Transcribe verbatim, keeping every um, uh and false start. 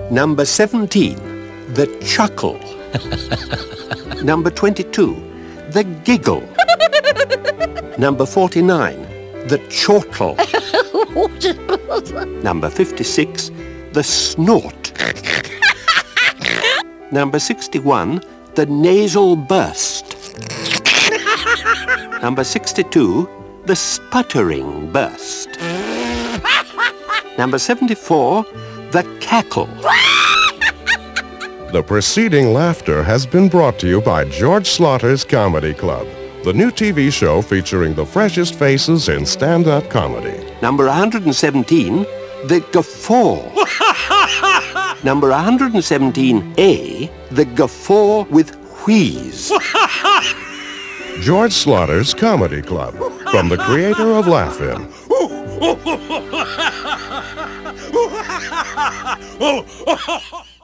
Number seventeen, the chuckle. Number twenty-two, the giggle. Number forty-nine, the chortle. Number fifty-six, the snort. Number sixty-one, the nasal burst. Number sixty-two, the sputtering burst. Number seventy-four, the cackle. The preceding laughter has been brought to you by George Slaughter's Comedy Club, the new T V show featuring the freshest faces in stand-up comedy. Number one hundred seventeen, the guffaw. Number one hundred seventeen A, the guffaw with wheeze. George Slaughter's Comedy Club, from the creator of Laugh-In. Oh,